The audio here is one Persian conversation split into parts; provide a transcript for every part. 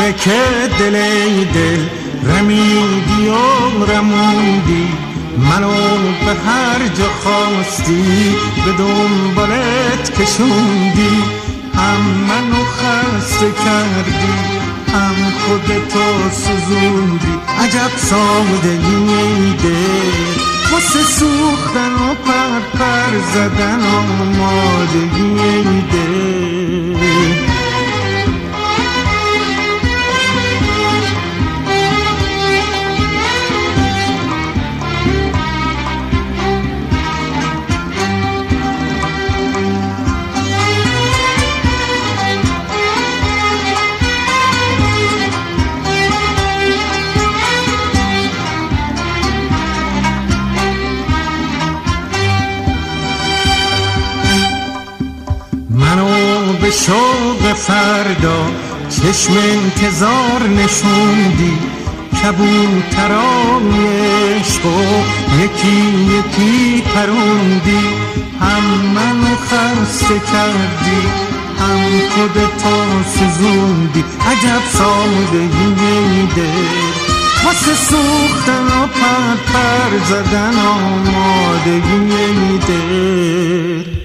عمره که دل ای دل رمیدی و رموندی، منو به هر جا خواستی به دنبالت کشوندی. هم منو خسته کردی هم خودتو سوزوندی. عجب سادگی ای دل واسه سوختن و پر پر زدن آمادگی ای دل. به شوق فردا چشم انتظار نشوندی، کبوتران عشق و یکی یکی پروندی. هم منو خسته کردی هم خودتو سوزوندی. عجب سادگی ای دل واسه سوختن و پر پر زدن آمادگی ای دل.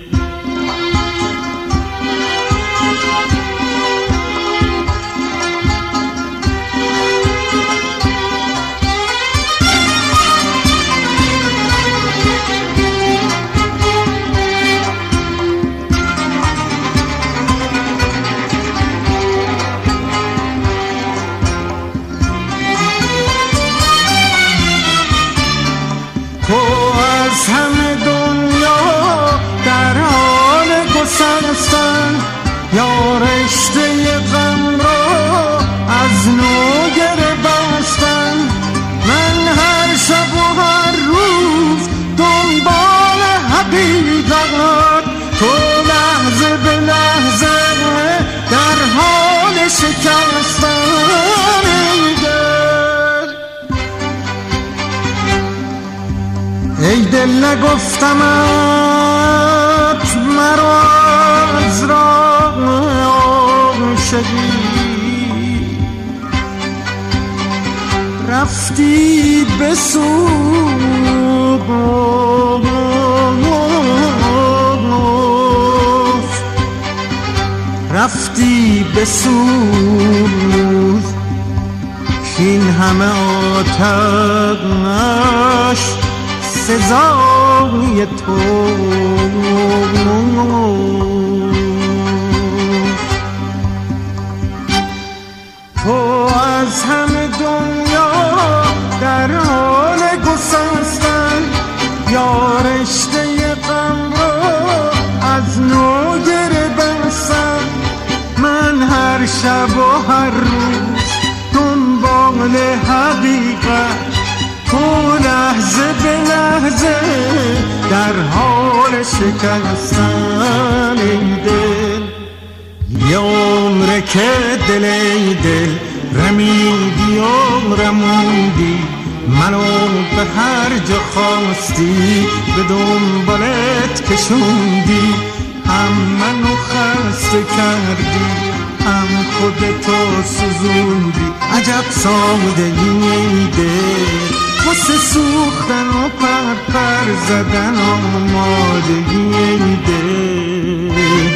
تو از همه دنیا در حال گسستن، یا رشته غم را از نو گره بستن. من هر شب و هر روز دنبال حقیقت، تو لحظه به لحظه در حال شکستن. ای دل نگفتمت مرا از راه عاشقی، رفتی به سوگ رفتی به سوگ. این همه آتش سزای تو. تو از همه دنیا در حال گسستن، یا رشته غم را از نو گره بستن. من هر شب و هر روز دنبال حقیقت، تو لحظه به لحظه در حال شکستن ای دل. یه عمره که دل ای دل رمیدی و رموندی، منو به هر جا خواستی به دنبالت کشوندی. هم منو خسته کردی هم خودتو سوزوندی. عجب سادگی ای دل واسه سوختن و پر پر زدن آمادگی ای دل.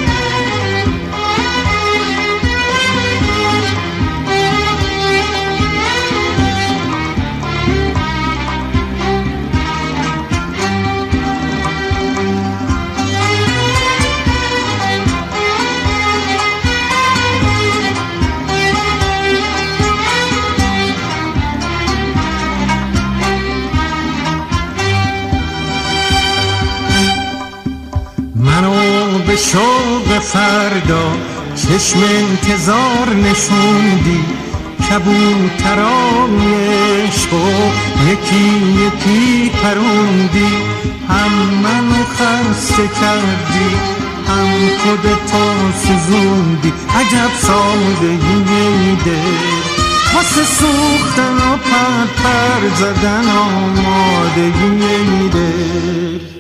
به شوق فردا چشم انتظار نشوندی، کبوتران عشق و یکی یکی پروندی. هم منو خسته کردی هم خودتو سوزوندی. عجب سادگی ای دل واسه سوختن و پر پر زدن آمادگی ای دل.